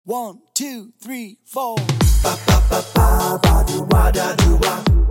1, 2, 3, 4. Ba ba ba ba ba do wa da do wa.